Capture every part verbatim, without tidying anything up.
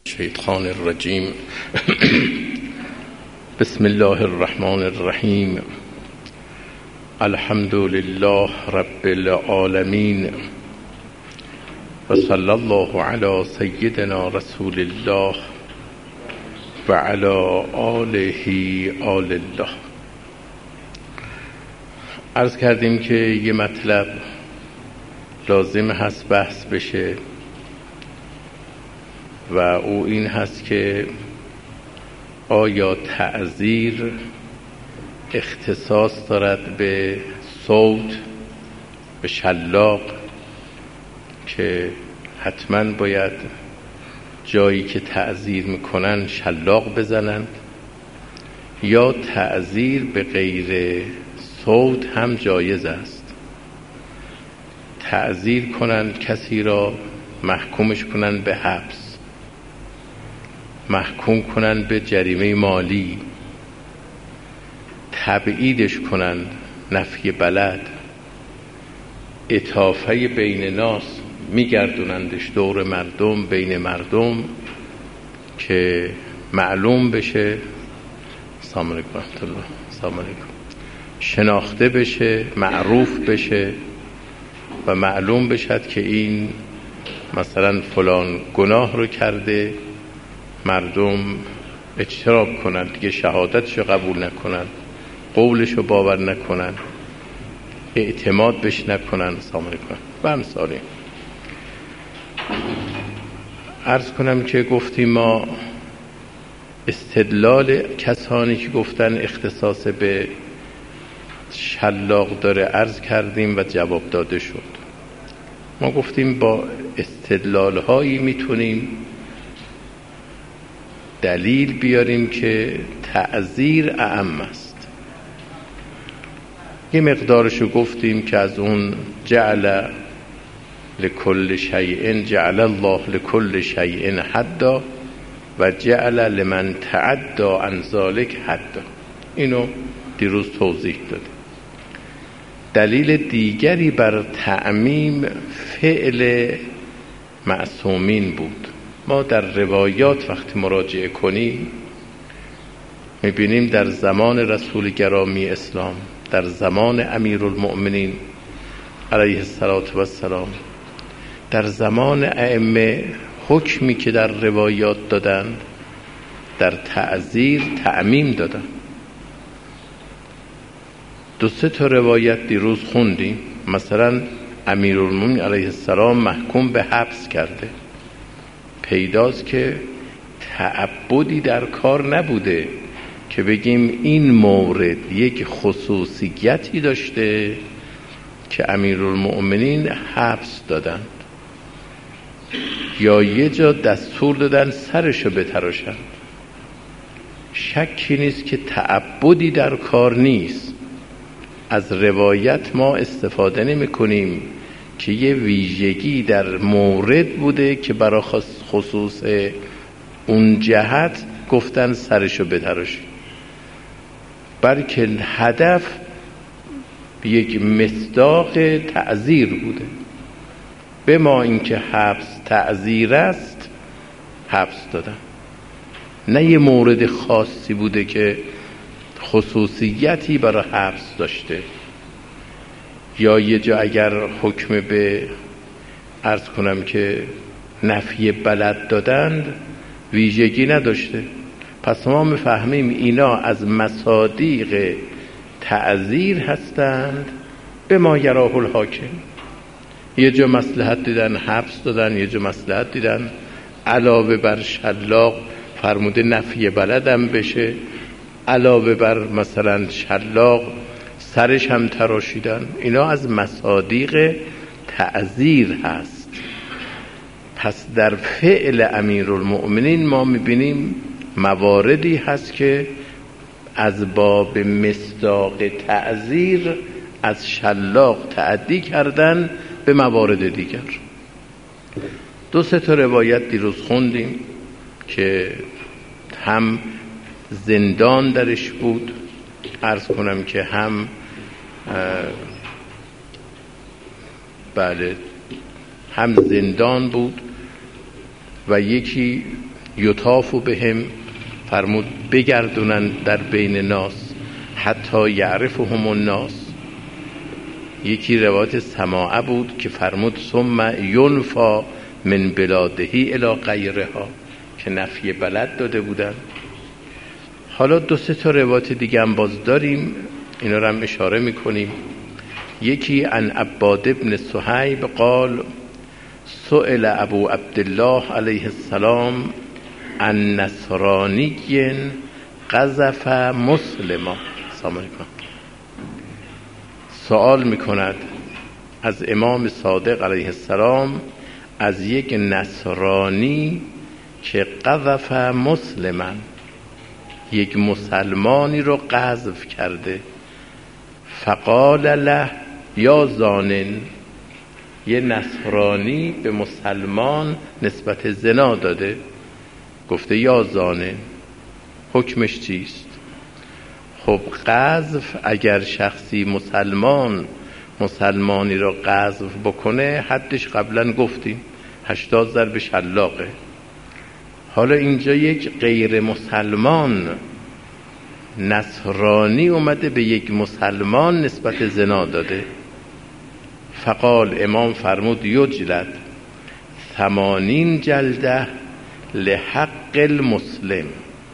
الشیطان الرجیم. بسم الله الرحمن الرحیم. الحمد لله رب العالمین و صلی الله علی سیدنا رسول الله و علی آله آل الله. عرض کردیم که یه مطلب لازم هست بحث بشه و او این هست که آیا تعزیر اختصاص دارد به صوت، به شلاق، که حتما باید جایی که تعزیر میکنن شلاق بزنند، یا تعزیر به غیر صوت هم جایز است؟ تعزیر کنند کسی را، محکومش کنند به حبس، محکوم کنند به جریمه مالی، تبعیدش کنند، نفی بلد، اطافه بین ناس، میگردونندش دور مردم، بین مردم، که معلوم بشه، سلام علیکم رحمت الله، سلام علیکم، شناخته بشه، معروف بشه و معلوم بشد که این مثلا فلان گناه رو کرده، مردم اجتناب کنند، دیگه شهادتشو قبول نکنند، قولشو باور نکنند، اعتماد بهش نکنند، سلام علیکم و امثالی. عرض کنم که گفتیم ما استدلال کسانی که گفتن اختصاص به شلاق داره عرض کردیم و جواب داده شد. ما گفتیم با استدلال هایی میتونیم دلیل بیاریم که تعزیر اعم است. یه مقدارشو گفتیم که از اون جعل لکل شیء جعل الله لکل شیء حدا و جعل لمن تعدى عن ذلك حدا، اینو دیروز توضیح داده. دلیل دیگری بر تعمیم فعل معصومین بود. ما در روایات وقتی مراجعه کنیم میبینیم در زمان رسول گرامی اسلام، در زمان امیرالمؤمنین علیه السلام، در زمان ائمه، حکمی که در روایات دادن در تعزیر تعمیم دادن. دو سه تا روایت دیروز خوندیم. مثلا امیرالمؤمنین علیه السلام محکوم به حبس کرده، پیداست که تعبدی در کار نبوده که بگیم این مورد یک خصوصیتی داشته که امیرالمؤمنین حبس دادند یا یه جا دستور دادن سرشو بتراشند. شکی نیست که تعبدی در کار نیست. از روایت ما استفاده نمی کنیم که یه ویژگی در مورد بوده که برای خصوص اون جهت گفتن سرشو بتراشید، بلکه هدف یک مصداق تعزیر بوده. به ما اینکه حبس تعزیر است، حبس دادن، نه یه مورد خاصی بوده که خصوصیتی برای حبس داشته. یا یه جا اگر حکم به عرض کنم که نفی بلد دادند، ویژگی نداشته. پس ما میفهمیم اینا از مصادیق تعزیر هستند به ما یراه الحاکم. یه جا مصلحت دیدن حبس دادن، یه جا مصلحت دیدن علاوه بر شلاق فرموده نفی بلدم بشه، علاوه بر مثلا شلاق سرش هم تراشیدن. اینا از مصادیق تعزیر هست. پس در فعل امیرالمؤمنین ما میبینیم مواردی هست که از باب مصداق تعزیر از شلاق تعدی کردن به موارد دیگر. دو سه تا روایت دیروز خوندیم که هم زندان درش بود، عرض کنم که هم بله هم زندان بود و یکی یطاف بهم فرمود بگردونن در بین ناس، حتی یعرفهم الناس. یکی روایت سماعه بود که فرمود ثم ینفا من بلادهی الی غیرها، که نفی بلد داده بودن. حالا دو سه تا روایت دیگه هم باز داریم، اینا رو هم اشاره میکنیم. یکی عن عباد ابن صهیب قال سئل ابو عبدالله علیه السلام عن نصرانی قذف مسلما. سلام علیکم. سوال میکند از امام صادق علیه السلام از یک نصرانی که قذف مسلما، یک مسلمانی رو قذف کرده. فقال له یا زانن، یه نصرانی به مسلمان نسبت زنا داده، گفته یا زانن، حکمش چیست؟ خب قذف اگر شخصی مسلمان مسلمانی را قذف بکنه حدش قبلا گفتیم هشتاد ضرب شلاقه. حالا اینجا یک غیر مسلمان نصرانی اومده به یک مسلمان نسبت زنا داده. فقال امام فرمود یجلد ثمانین جلده لحق المسلم.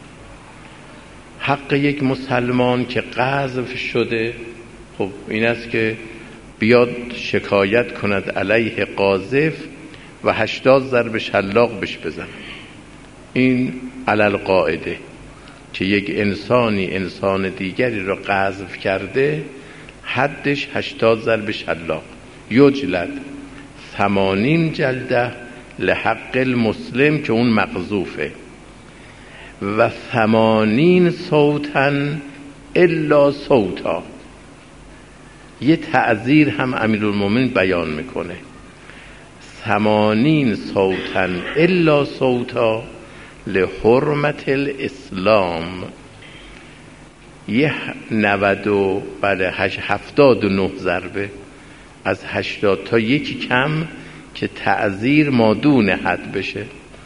حق یک مسلمان که قذف شده، خب این است که بیاد شکایت کند علیه قاذف و هشتاد ضرب شلاق بش بزن. این علل قاعده که یک انسانی انسان دیگری را قذف کرده حدش هشتاد ضرب شلاق. یجلد ثمانین جلده لحق المسلم که اون مقذوفه، و ثمانین صوتا الا صوتا. یه تعذیر هم امیرالمومنین بیان میکنه، ثمانین صوتا الا صوتا لحرمت الاسلام. یه نود و بله هفتاد و نه ضربه از هشتاد تا یکی کم که تعذیر مادون حد بشه.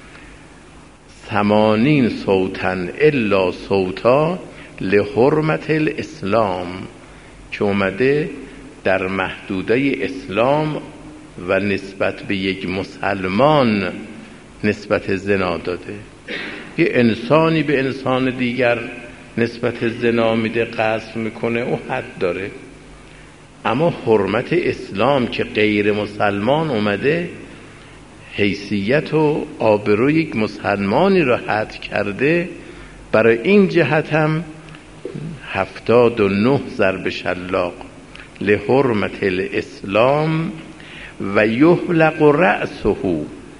ثمانین صوتا الا صوتا لحرمت الاسلام که اومده در محدوده اسلام و نسبت به یک مسلمان نسبت زنا داده. یه انسانی به انسان دیگر نسبت زنا میده، قذف میکنه، او حد داره. اما حرمت اسلام که غیر مسلمان اومده حیثیت و آبروی یک مسلمانی را حد کرده، برای این جهت هم هفتاد و نه ضرب شلاق لحرمت الاسلام و یحلق رأسه،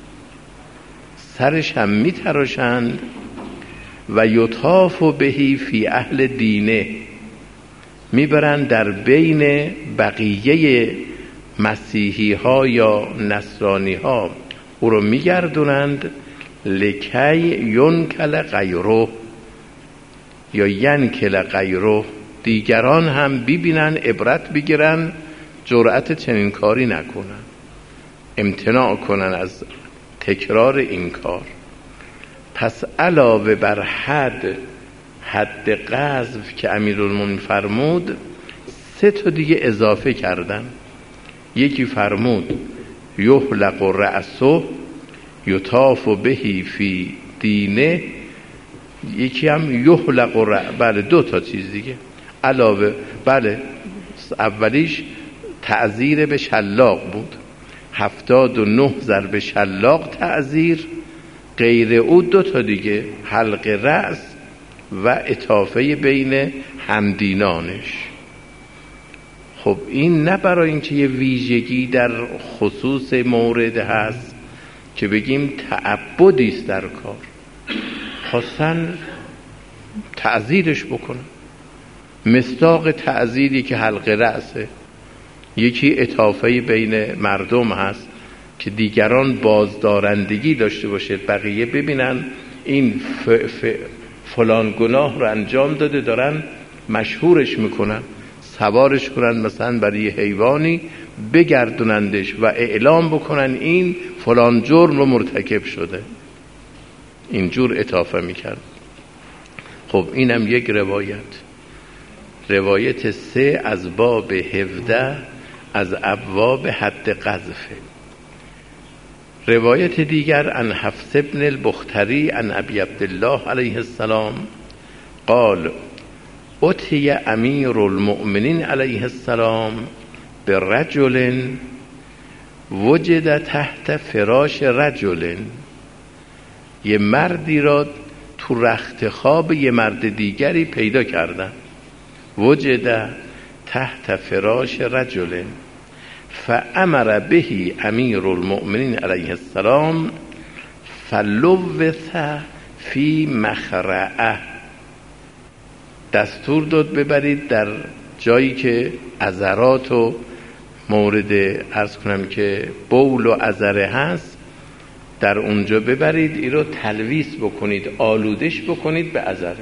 سرش هم میتراشند. و یطاف بهی فی اهل دینه، میبرند در بین بقیه مسیحی ها یا نصرانی ها او رو میگردونند. لکی ینکل غیره یا ینکل غیره، دیگران هم ببینن عبرت بگیرن، جرأت چنین کاری نکنن، امتناع کنن از تکرار این کار. پس علاوه بر حد حد قذف که امیرالمومنین فرمود، سه تا دیگه اضافه کردن. یکی فرمود یحلق رأسه یطاف بهی فی دینه، یکی هم یحلق رأسه، بله دو تا چیز دیگه علاوه. بله اولیش تعذیر به شلاق بود، هفتاد و نه ضرب شلاق تعذیر، غیر او دو تا دیگه حلق رأس و اطافه بین همدینانش. خب این نه برای اینکه یه ویژگی در خصوص مورد هست که بگیم تعبدی است در کار، خواستن تعذیرش بکنن. مصداق تعذیری که حلق رأسه، یکی اطافه بین مردم هست که دیگران بازدارندگی داشته باشه، بقیه ببینن این ف... ف... فلان گناه رو انجام داده، دارن مشهورش میکنن، سوارش کنن مثلا برای حیوانی، بگردونندش و اعلام بکنن این فلان جرم رو مرتکب شده. اینجور اطافه میکرد. خب اینم یک روایت. روایت سه از باب هفده از ابواب حد قذفه. روایت دیگر عن حفص بن البختری عن ابی عبدالله علیه السلام قال اتي امیر المؤمنین علیه السلام برجل وجد تحت فراش رجل. یه مردی را تو رخت خواب یه مرد دیگری پیدا کردن. وجد تحت فراش رجل فامر به امیر المؤمنین علیه السلام فلوث فی مخرعه. دستور داد ببرید در جایی که عذرات و مورد عرض کنم که بول و عذره هست، در اونجا ببرید، این رو تلویث بکنید، آلودش بکنید به عذره.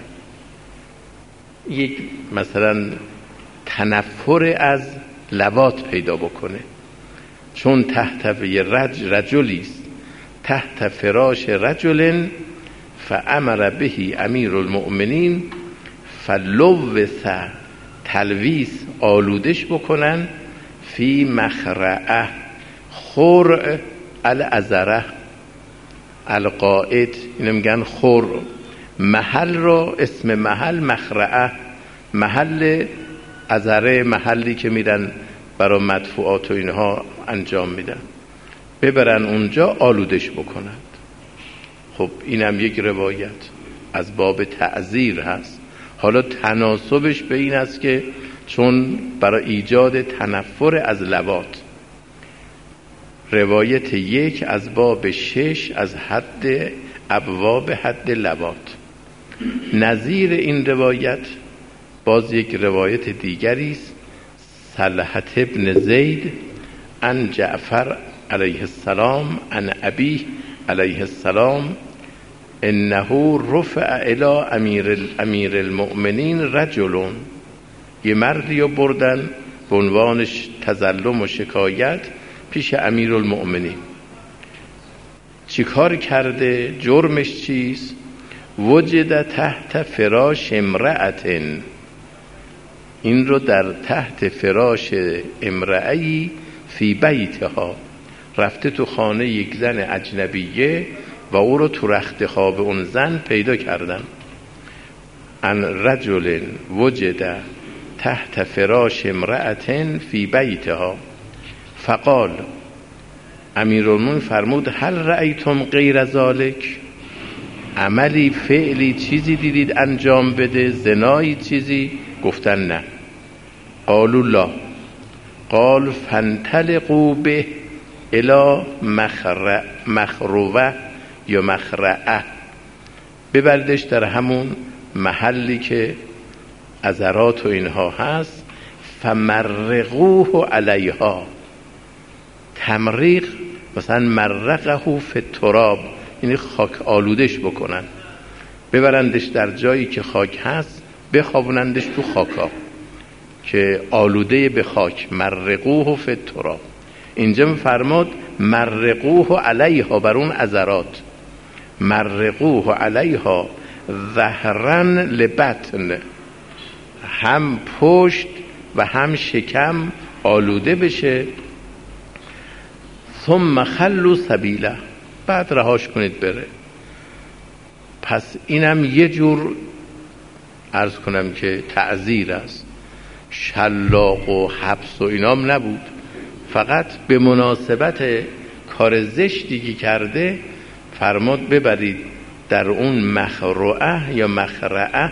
یک مثلا تنفر از لواط پیدا بکنه، چون تحت یه رج رجلیست تحت فراش رجل فامر به امیر المؤمنین فلوث تلویث آلودش بکنن فی مخرعه خرع العذره القائد، اینو میگن خرع. محل رو اسم محل مخرعه، محل عذره، محلی که میرن برای مدفوعات و اینها انجام میدن، ببرن اونجا آلودش بکنند. خب اینم یک روایت از باب تعذیر هست. حالا تناسبش به این است که چون برای ایجاد تنفر از لواط. روایت یک از باب شش از حد ابواب حد لواط. نظیر این روایت باز یک روایت دیگری است، سلحة ابن زید عن جعفر علیه السلام عن ابیه علیه السلام انه رفع الی امیر امیر المؤمنین رجل. یه مردی رو بردن به عنوانش تظلم و شکایت پیش امیر المؤمنین. چی کار کرده؟ جرمش چیست؟ وجد تحت فراش امرأتن. این رو در تحت فراش امرأی فی بیتها، رفته تو خانه یک زن اجنبیه و او رو تو رخت خواب اون زن پیدا کردن. ان رجل وجد تحت فراش امرأتن فی بیتها فقال، امیرالمومنین فرمود هل رأیتم غیر ذالک؟ عملی فعلی چیزی دیدید انجام بده؟ زنایی چیزی؟ گفتن نه. قالوا لا. قال فانطلقوا به الی مخروه یا مخرعه. ببردش در همون محلی که عذرات و اینها هست. فمرقوه علیها. تمریق مثلا مرقه فی التراب، یعنی خاک آلودش بکنن، ببرندش در جایی که خاک هست، بخوابونندش تو خاکا که آلوده به خاک. مرقوه فی التراب. اینجا میفرماد مرقوه علیها، بر اون عذرات. مرقوه علیها ظهرن لبطن، هم پشت و هم شکم آلوده بشه. ثم خلوا سبیله، بعد رهاش کنید بره. پس اینم یه جور عرض کنم که تعذیر است. شلاق و حبس و اینام نبود، فقط به مناسبت کار زشتی که کرده فرماد ببرید در اون مخرعه یا مخرعه.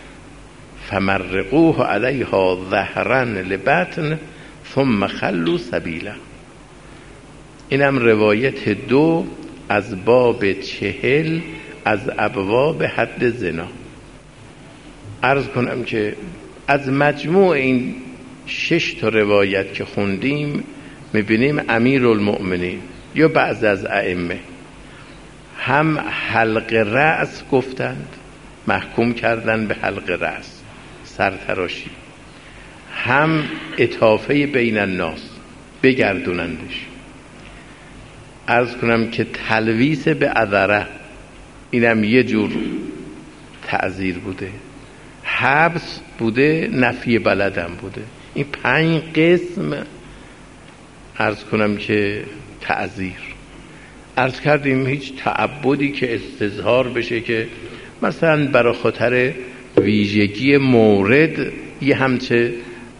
فمرقوه علیها ظهرن لبطن ثم خلوا سبیله. اینم روایت دو از باب چهل از ابواب حد زنا. عرض کنم که از مجموع این شش تا روایت که خوندیم میبینیم امیر المؤمنین یا بعض از ائمه هم حلق رأس گفتند، محکوم کردن به حلق رأس، سرتراشی، هم اطافه بین الناس، بگردونندش. عرض کنم که تلویث به عذره، اینم یه جور تعذیر بوده. حبس بوده، نفی بلدم بوده. این پنج قسم عرض کنم که تعذیر. عرض کردیم هیچ تعبدی که استظهار بشه که مثلا برای خاطر ویژگی مورد یه همچه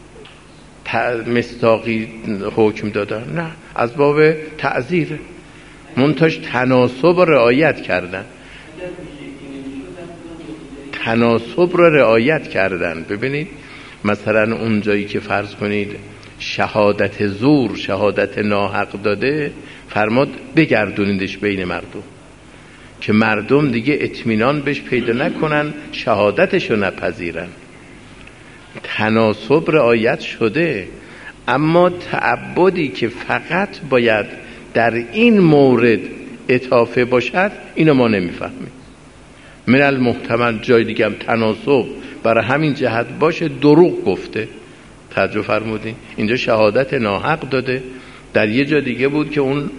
مصداقی حکم دادن، نه، از باب تعذیر منتاش تناسب رعایت کردن، تناسب را رعایت کردن. ببینید مثلا اون جایی که فرض کنید شهادت زور، شهادت ناحق داده، فرماد بگردونیدش بین مردم که مردم دیگه اطمینان بهش پیدا نکنن، شهادتشو نپذیرن. تناسب رعایت شده، اما تعبدی که فقط باید در این مورد اضافه باشد اینو ما نمیفهمیم. من المحتمل جای دیگه هم تناسب برای همین جهت باشه دروغ گفته، توجه فرمودین؟ اینجا شهادت ناحق داده، در یه جا دیگه بود که اون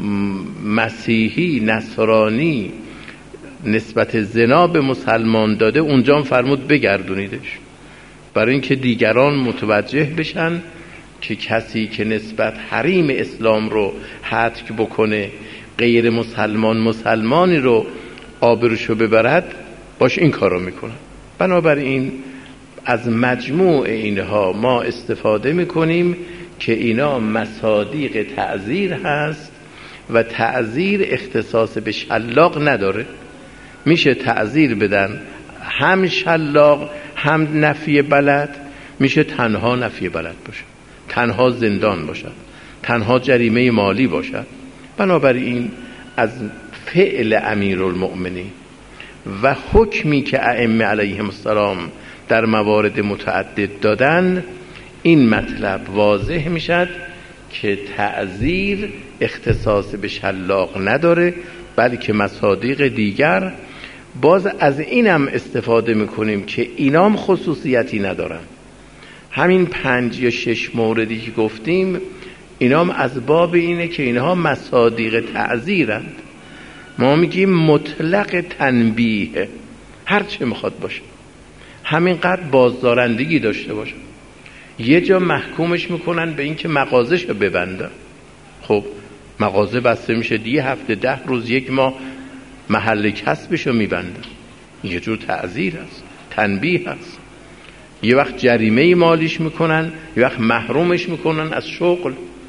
مسیحی نصرانی نسبت زنا به مسلمان داده، اونجا هم فرمود بگردونیدش، برای اینکه دیگران متوجه بشن که کسی که نسبت حریم اسلام رو هتک بکنه، غیر مسلمان مسلمانی رو آبروشو ببرد، باش این کارو میکنه. بنابراین از مجموع اینها ما استفاده میکنیم که اینا مصادیق تعذیر هست و تعذیر اختصاص به شلاق نداره. میشه تعذیر بدن هم شلاق هم نفی بلد، میشه تنها نفی بلد باشه، تنها زندان باشد، تنها جریمه مالی باشد. بنابراین از فعل امیرالمؤمنین و حکمی که ائمه علیهم السلام در موارد متعدد دادن، این مطلب واضح میشد که تعذیر اختصاص به شلاق نداره، بلکه مصادیق دیگر. باز از اینم استفاده میکنیم که اینام خصوصیتی ندارن. همین پنج یا شش موردی که گفتیم اینام از باب اینه که اینها مصادیق تعذیرند. ما میگیم مطلق تنبیه، هر چه میخواد باشه، همینقدر بازدارندگی داشته باشه. یه جا محکومش میکنن به این که مغازه‌شو ببنده، خب مغازه بسته میشه دیگه، هفته ده روز یک ماه محل کسبشو میبنده، یه جور تعذیر هست، تنبیه هست. یه وقت جریمه مالیش میکنن، یه وقت محرومش میکنن از شغل،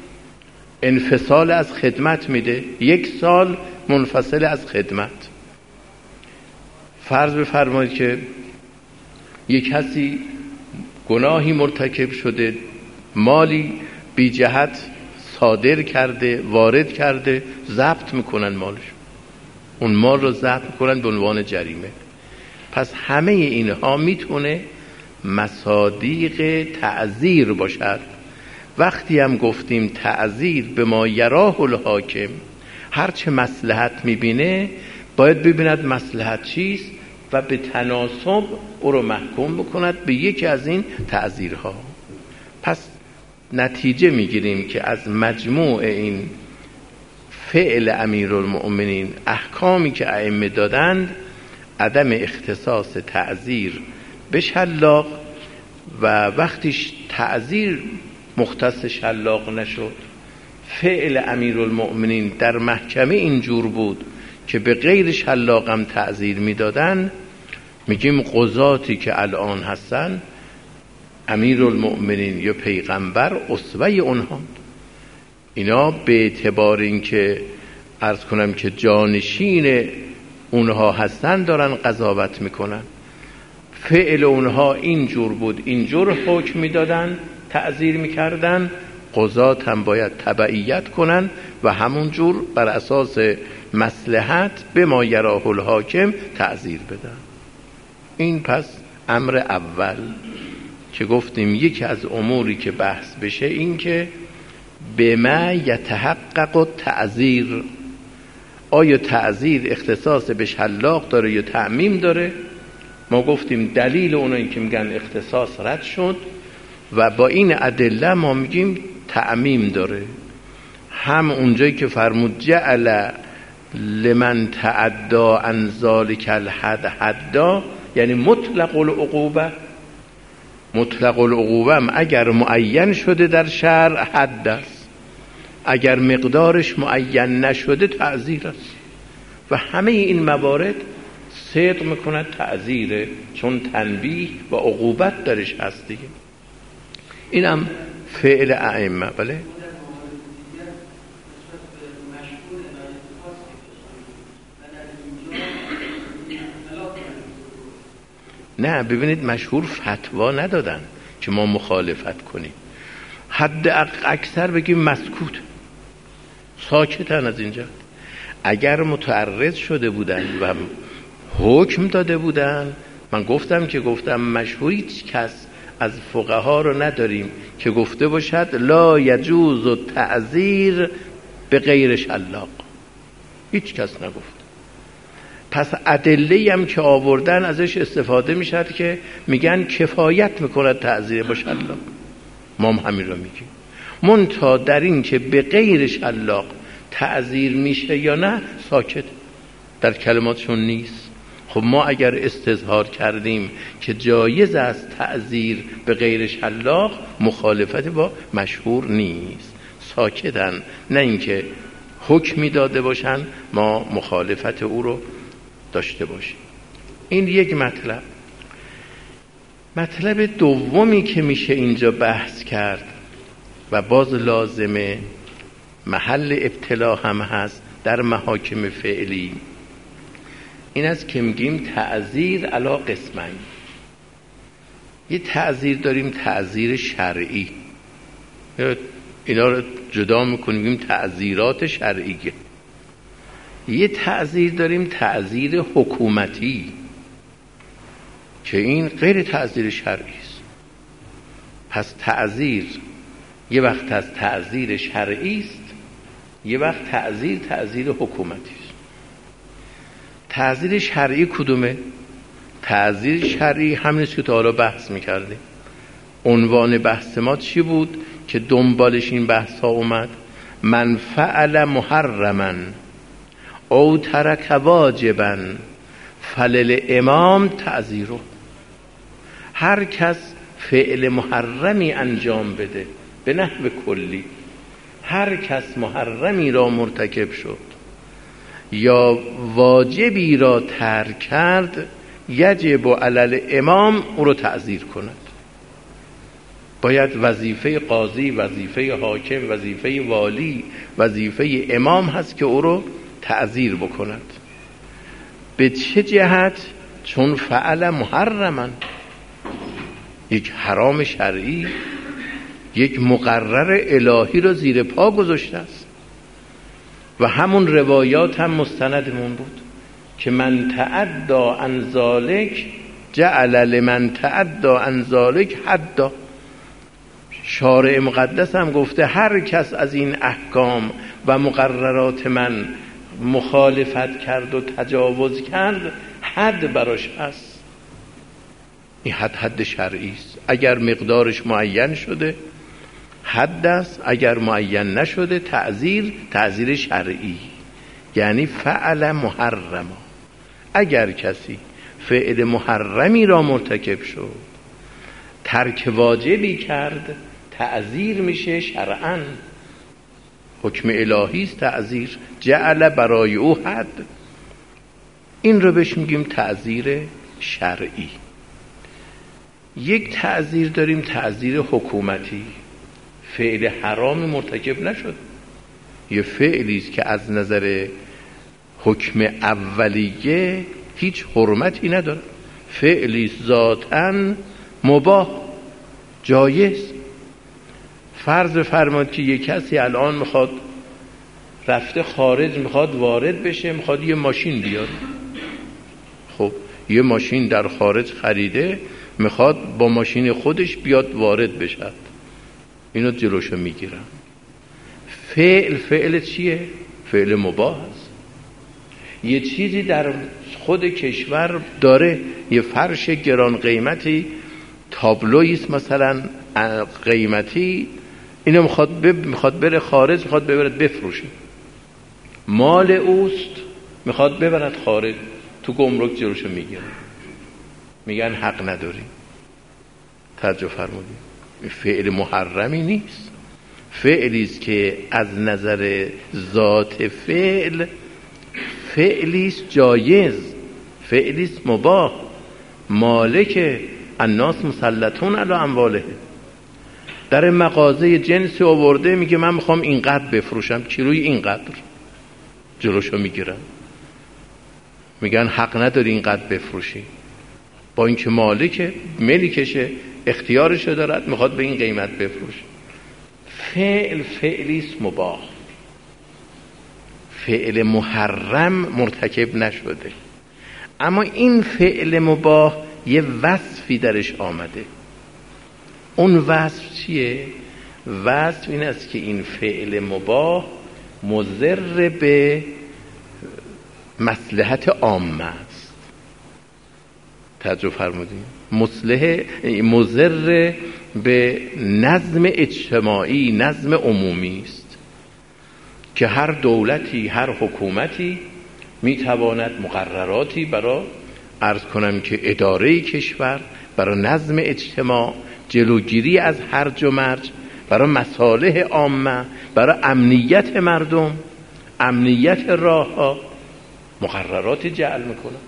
انفصال از خدمت میده، یک سال منفصل از خدمت. فرض بفرمایید که یک کسی گناهی مرتکب شده، مالی بی جهت صادر کرده، وارد کرده، ضبط میکنن مالش، اون مال رو ضبط میکنن به عنوان جریمه. پس همه اینها میتونه مصادیق تعذیر باشد. وقتی هم گفتیم تعذیر به ما یراه الحاکم، هرچه مصلحت میبینه باید ببیند مصلحت چیست و به تناسب او رو محکوم بکند به یکی از این تعذیرها. پس نتیجه میگیریم که از مجموع این فعل امیرالمؤمنین، احکامی که ائمه دادند، عدم اختصاص تعذیر به شلاق، و وقتیش تعذیر مختص شلاق نشد، فعل امیرالمؤمنین در محکمه اینجور بود که به غیر شلاق هم تعذیر میدادن، میگیم قضاتی که الان هستن امیرالمؤمنین یا پیغمبر اسوه اونها، اینا به اعتبار این که عرض کنم که جانشین اونها هستن دارن قضاوت میکنن. فعل اونها اینجور بود، اینجور حکم میدادن، تعذیر میکردن، قضات هم باید تبعیت کنن و همونجور بر اساس مصلحت به ما یراه الحاکم تعذیر بدن. این پس امر اول که گفتیم یکی از اموری که بحث بشه این که به ما یتحقق التعذیر، آیا تعذیر اختصاص به شلاق داره یا تعمیم داره؟ ما گفتیم دلیل اونایی که میگن اختصاص رد شد و با این ادله ما میگیم تعمیم داره. هم اونجایی که فرمود جعل لمن تعدا عن ذلک الحد حدا، یعنی مطلق العقوبه. مطلق العقوبه هم اگر معین شده در شرع حد است، اگر مقدارش معین نشده تعزیر است. و همه این موارد صدق میکند تعزیره، چون تنبیه و عقوبت درش هست دیگه. اینم فعل ائمه. بله نه، ببینید مشهور فتوا ندادن که ما مخالفت کنیم، حد اکثر بگیم مسکوت، ساکتن از اینجا. اگر متعرض شده بودن و حکم داده بودن، من گفتم که گفتم مشهور هیچ کس از فقها رو نداریم که گفته باشد لا یجوز التعزیر به غیر شلاق، هیچ کس نگفت. پس ادله هم که آوردن ازش استفاده میشد که میگن کفایت میکند تعزیر با شلاق، ما هم همین رو میگیم. منتها در این که به غیر شلاق تعزیر میشه یا نه ساکت، در کلماتشون نیست. خب ما اگر استظهار کردیم که جایز است تعزیر به غیر شلاق، مخالفت با مشهور نیست، ساکتن، نه اینکه حکمی داده باشن ما مخالفت او رو داشته باشیم. این یک مطلب. مطلب دومی که میشه اینجا بحث کرد و باز لازمه، محل ابتلا هم هست در محاکم فعلی، این است که میگیم تعزیر علی قسمین. یه تعزیر داریم تعزیر شرعی، اینا رو جدا میکنیم میگیم تعزیرات شرعیه. یه تعزیر داریم تعزیر حکومتی که این غیر تعزیر شرعی است. پس تعزیر یه وقت از تعزیر شرعی است، یه وقت تعزیر تعزیر حکومتی است. تعزیر شرعی کدومه؟ تعزیر شرعی همین است که تا حالا بحث میکردیم. عنوان بحث ما چی بود که دنبالش این بحث ها اومد؟ من فعل محرما او ترک واجبا فلل امام تعزیره. هر کس فعل محرمی انجام بده به نحو کلی، هر کس محرمی را مرتکب شد یا واجبی را ترک کرد، یجب علی الامام او را تعزیر کند. باید وظیفه قاضی، وظیفه حاکم، وظیفه والی، وظیفه امام هست که او رو تعزیر بکند. به چه جهت؟ چون فعل محرما، یک حرام شرعی، یک مقرر الهی رو زیر پا گذاشته است. و همون روایات هم مستندمون بود که من تعدا عن ذلک جعل لمن تعدا عن ذلک حدا. شارع مقدس هم گفته هر کس از این احکام و مقررات من مخالفت کرد و تجاوز کرد، حد براش هست. این حد حد شرعی است. اگر مقدارش معین شده حد است، اگر معین نشده تعزیر تعزیر شرعی، یعنی فعل محرما. اگر کسی فعل محرمی را مرتکب شد، ترک واجبی کرد، تعزیر میشه شرعاً، حکم الهی است تعزیر، جعل برای او حد. این رو بهش میگیم تعزیر شرعی. یک تعزیر داریم تعزیر حکومتی، فعل حرام مرتکب نشد، یه فعلی است که از نظر حکم اولیه هیچ حرمتی نداره، فعلی ذاتاً مباح جایز. فرض بفرمایید که یک کسی الان میخواد رفته خارج، میخواد وارد بشه، میخواد یه ماشین بیاره. خب یه ماشین در خارج خریده، میخواد با ماشین خودش بیاد وارد بشه، اینو جلوشو میگیرن. فعل فعل چیه؟ فعل مباح است. یه چیزی در خود کشور داره، یه فرش گران قیمتی، تابلویست مثلا قیمتی، اینو میخواد ب... میخواد بره خارج، میخواد ببره بفروشه. مال اوست، میخواد ببرد خارج، تو گمرک جلوشو میگیره، میگن حق نداری. توجه فرمودید، فعل محرمی نیست، فعلی است که از نظر ذات فعل فعلی است جایز، فعلی است مباح. مالک الناس مسلطون علی امواله، در مغازه جنسی آورده میگه من میخوام اینقدر بفروشم، کیلوی اینقدر، جلوشو میگیرن، میگن حق نداری اینقدر بفروشی، با اینکه مالک ملکشه، اختیارشو دارد، میخواد به این قیمت بفروشه. فعل فعلی است مباح، فعل محرم مرتکب نشده، اما این فعل مباح یه وصفی درش آمده. اون وصف چیه؟ وصف این است که این فعل مباح مضر به مصلحت عامه است. توجه فرمودید؟ مصلح مضر به نظم اجتماعی، نظم عمومی است که هر دولتی، هر حکومتی میتواند مقرراتی برای عرض کنم که اداره کشور، برای نظم اجتماع، جلوگیری از هرج و مرج، برای مصالح عامه، برای امنیت مردم، امنیت راه ها، مقررات جعل میکنه.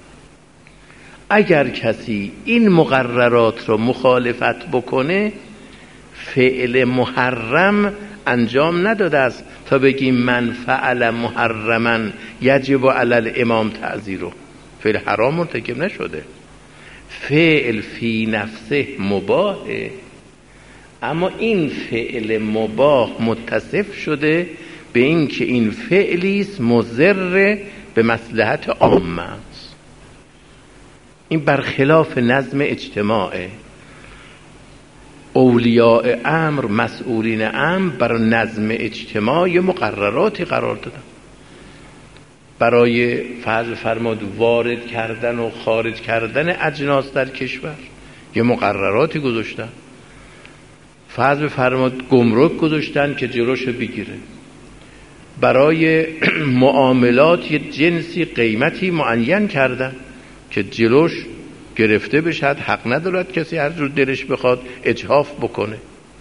اگر کسی این مقررات رو مخالفت بکنه، فعل محرم انجام نداده است تا بگیم من فعل محرما یجب علی الامام تعزیره، فعل حرام مرتکب نشده، فعل فی نفسه مباحه، اما این فعل مباح متصف شده به این که این فعلی است مضر به مصلحت عامه است. این برخلاف نظم اجتماعه. اولیاء امر، مسئولین امر برای نظم اجتماعی مقرراتی قرار دادن، برای فرض فرماد وارد کردن و خارج کردن اجناس در کشور یه مقرراتی گذاشتن، فرض فرماد گمرک گذاشتن که جلوشو بگیره، برای معاملات یه جنسی قیمتی معین کردن که جلوش گرفته بشد، حق ندارد کسی هر جور دلش بخواد اجحاف بکنه.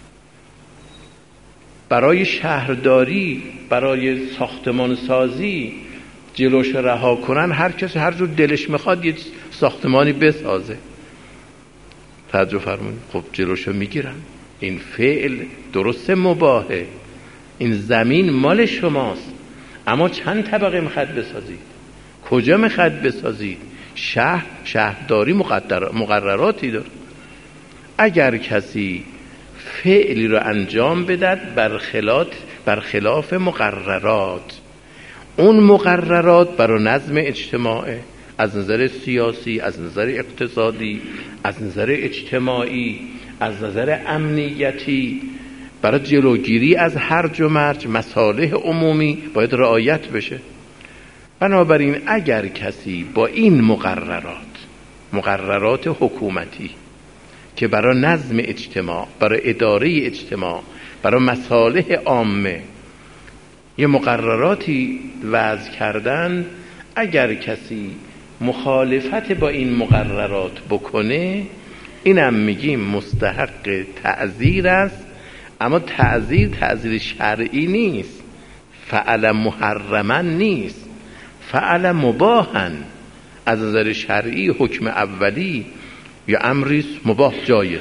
برای شهرداری، برای ساختمان سازی جلوش رها کنن، هر کسی هر جور دلش میخواد یه ساختمانی بسازه. توجه فرمایید، خب جلوشو میگیرن. این فعل درست مباحه، این زمین مال شماست، اما چند طبقه میخواد بسازید، کجا میخواد بسازید، شهر شهرداری مقرراتی داره. اگر کسی فعلی رو انجام بدهد برخلاف برخلاف مقررات، اون مقررات برای نظم اجتماعی، از نظر سیاسی، از نظر اقتصادی، از نظر اجتماعی، از نظر امنیتی، برای جلوگیری از هرج و مرج، مصالح عمومی باید رعایت بشه. بنابراین اگر کسی با این مقررات، مقررات حکومتی که برای نظم اجتماع، برای اداره اجتماع، برای مصالح عامه یه مقرراتی وضع کردن، اگر کسی مخالفت با این مقررات بکنه، اینم میگیم مستحق تعزیر است، اما تعزیر تعزیر شرعی نیست، فعل محرما نیست، فعل مباحا. از نظر شرعی حکم اولی یا امریست مباح جایز.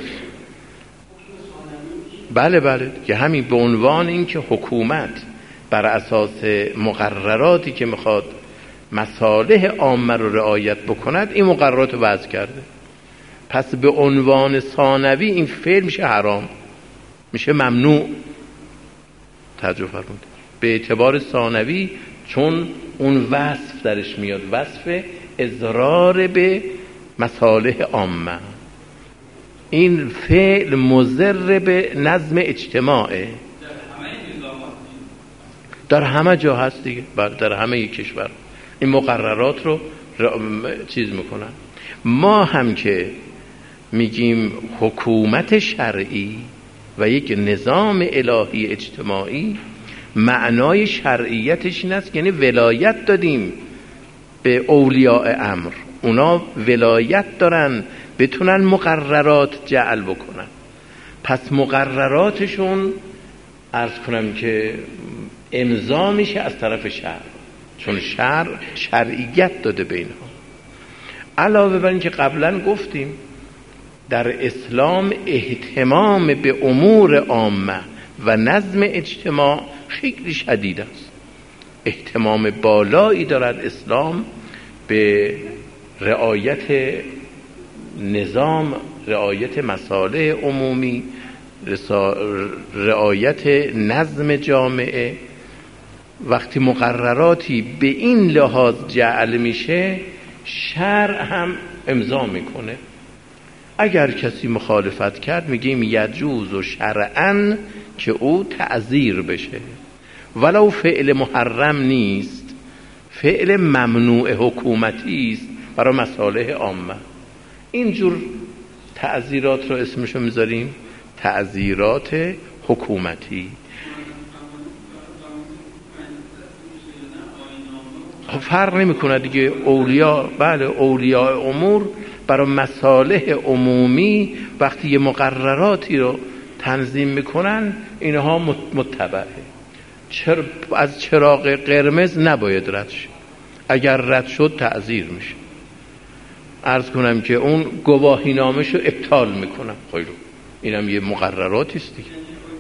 بله بله، که همین به عنوان این که حکومت بر اساس مقرراتی که میخواد مصالح عامه رو رعایت بکند این مقررات رو وضع کرده، پس به عنوان ثانوی این فعل میشه حرام، میشه ممنوع. توجه فرمودید، به اعتبار ثانوی، چون اون وصف درش میاد، وصف اضرار به مصالح عامه. این فعل مضر به نظم اجتماعه، در همه جا هست دیگه، در همه کشور این مقررات رو چیز میکنن. ما هم که میگیم حکومت شرعی و یک نظام الهی اجتماعی معنای شرعیتش این است یعنی ولایت دادیم به اولیاء امر، اونا ولایت دارن بتونن مقررات جعل بکنن. پس مقرراتشون عرض کنم که امضا میشه از طرف شرع، چون شرع شرعیت داده به اینها. علاوه بر این که قبلا گفتیم در اسلام اهتمام به امور عامه و نظم اجتماع خیلی شدید است. اهتمام بالایی دارد اسلام به رعایت نظام، رعایت مصالح عمومی، رعایت نظم جامعه. وقتی مقرراتی به این لحاظ جعل میشه، شرع هم امضا میکنه. اگر کسی مخالفت کرد میگیم یجوز و شرعاً که او تعزیر بشه، ولو فعل محرم نیست، فعل ممنوع حکومتی است برای مصالح عامه. اینجور تعزیرات رو اسمشو میذاریم تعزیرات حکومتی. فرق نمیکنه دیگه. اولیاء، بله اولیاء امور برای مصالح عمومی وقتی یه مقرراتی رو تنظیم میکنن اینها متبعه. چر... از چراغ قرمز نباید رد شد، اگر رد شد تعزیر میشه. عرض کنم که اون گواهی نامش رو ابطال میکنم. خیلی اینم یه مقرراتی است دیگه.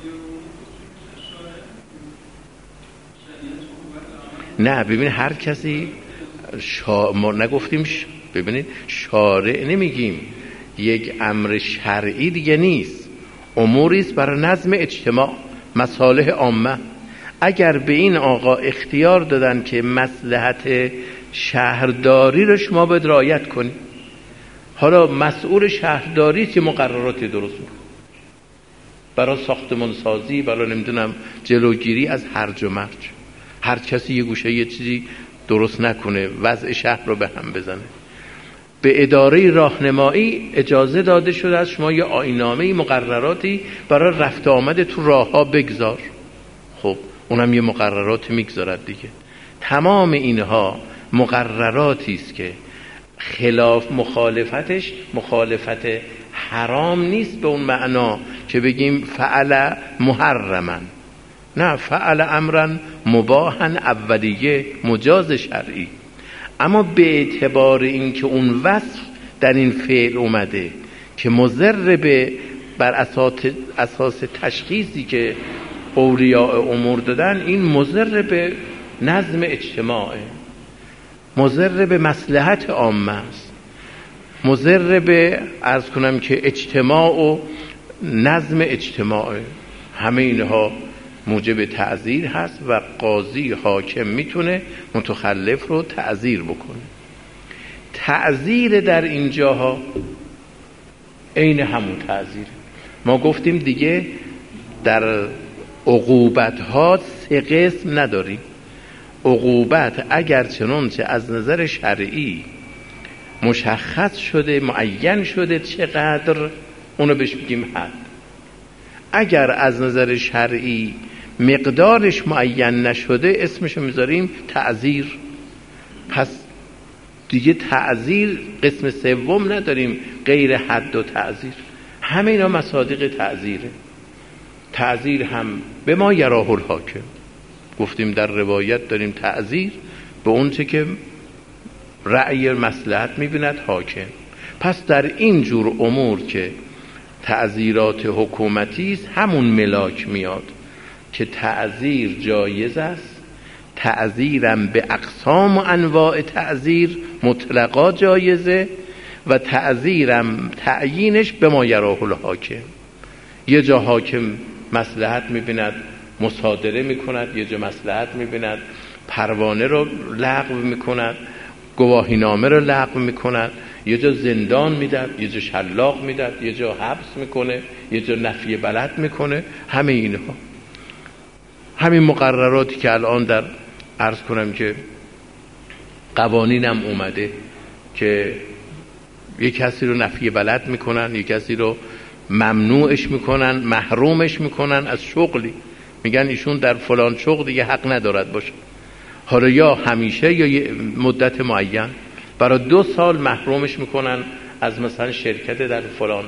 نه ببین هر کسی شا... ما نگفتیم ش... ببینید شارع نمیگیم، یک امر شرعی دیگه نیست، اموری است برای نظم اجتماع، مصالح عامه. اگر به این آقا اختیار دادن که مصلحت شهرداری رو شما باید رعایت کنی، حالا مسئول شهرداری که مقرراتی درست میکنه برای ساختمان سازی، برای نمیدونم جلوگیری از هرج و مرج، هر کسی یه گوشه یه چیزی درست نکنه وضع شهر رو به هم بزنه. به اداره راهنمایی اجازه داده شده از شما یه آیین‌نامه مقرراتی برای رفت آمد تو راه ها بگذار. خب اونم یه مقرراتی میگذارد دیگه. تمام اینها مقرراتی است که خلاف مخالفتش مخالفت حرام نیست به اون معنا که بگیم فعل محرما، نه، فعل امرا مباحا اولیه مجاز شرعی. اما به اعتبار اینکه اون وصف در این فعل اومده که مضر به بر اساس اساس تشخیصی که اولیاء امور دادن، این مضر به نظم اجتماعه، مضر به مصلحت عامه است، مضر به عرض کنم که اجتماع و نظم اجتماعه. همه اینها موجب تعزیر هست و قاضی حاکم میتونه متخلف رو تعزیر بکنه. تعزیر در اینجاها عین همون تعزیره. ما گفتیم دیگه در عقوبت ها سه قسم نداریم. عقوبت اگر چنانچه از نظر شرعی مشخص شده، معین شده چقدر، اونو بهش بگیم حد. اگر از نظر شرعی مقدارش معین نشده اسمشو میذاریم تعزیر. پس دیگه تعزیر قسم سوم نداریم غیر حد و تعزیر. همه اینا مصادیق تعزیره. تعزیر هم به ما یراه الحاکم، گفتیم در روایت داریم تعزیر به اون چه که رأی مصلحت میبیند حاکم. پس در این جور امور که تعزیرات حکومتی است همون ملاک میاد که تعزیر جایز است، تعزیرم به اقسام و انواع تعزیر مطلقا جایزه و تعزیرم تعیینش به ما یراه الحاکم. یه جا حاکم مصلحت میبیند مصادره میکند، یه جا مصلحت میبیند پروانه رو لغو میکند، گواهی نامه رو لغو میکند، یه جا زندان میدد، یه جا شلاق میدد، یه جا حبس میکنه، یه جا نفی بلد میکنه. همه اینها همین مقرراتی که الان در عرض کنم که قوانینم اومده که یک کسی رو نفی بلد میکنن، یک کسی رو ممنوعش میکنن، محرومش میکنن از شغلی. میگن ایشون در فلان شغل دیگه حق ندارد باشه. حالا یا همیشه یا یه مدت معین، برای دو سال محرومش میکنن از مثلا شرکت در فلان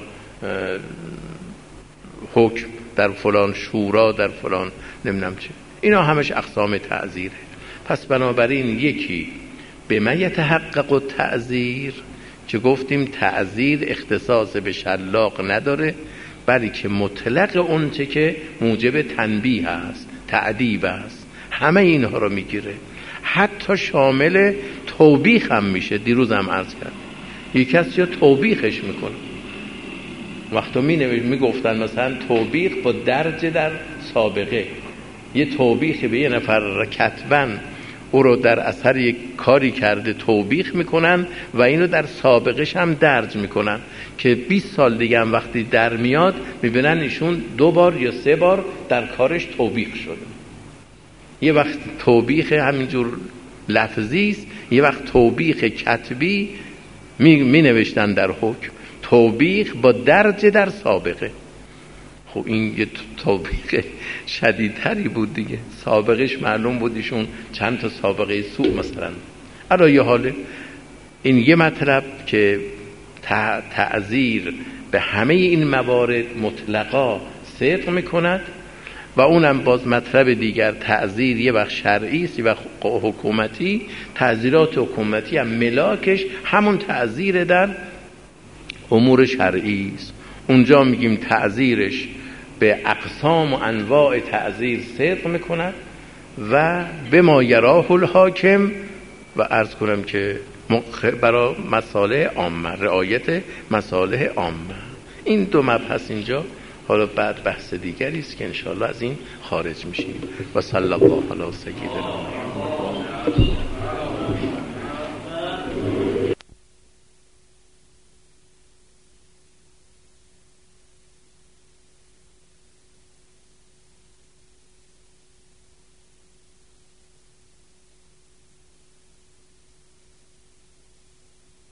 حکم، در فلان شورا، در فلان نمیدونم چه. اینا همش اقسام تعزیره. پس بنابراین یکی به ما یتحقق التعزیر، که گفتیم تعزیر اختصاص به شلاق نداره، بلکه مطلق اون چه که موجب تنبیه است، تعدیب است، همه اینها رو میگیره. حتی شامل توبیخ هم میشه. دیروز هم عرض کرد یک کسی رو توبیخش میکنه. وقتا می نوشت میگفتن مثلا توبیخ با درج در سابقه. یه توبیخ به یه نفر کتباً او رو در اثر یک کاری کرده توبیخ میکنن و اینو در سابقش هم درج میکنن که بیست سال دیگه هم وقتی در میاد میبینن ایشون دو بار یا سه بار در کارش توبیخ شده. یه وقت توبیخ همینجور لفظی است، یه وقت توبیخ کتبی می, می نوشتن در حکم، توبیخ با درج در سابقه. خب این یه توبیخ شدیدتری بود دیگه، سابقش معلوم بود ایشون چند تا سابقه سوء مثلا. الان یه حاله این یه مطلب که تعزیر به همه این موارد مطلقا صدق میکند، و اونم باز مطلب دیگر تعزیر یه وقت شرعی است، یه وقت حکومتی. تعزیرات حکومتی هم ملاکش همون تعزیر در امور شرعی است. اونجا میگیم تعزیرش به اقسام و انواع تعزیر صدق میکند و به ما یراه الحاکم، و عرض کنم که برای مصالح عامه، رعایت مصالح عامه. این دو مبحث اینجا، حالا بعد بحث دیگری است که انشاءالله از این خارج میشیم. و صلی الله علی سیدنا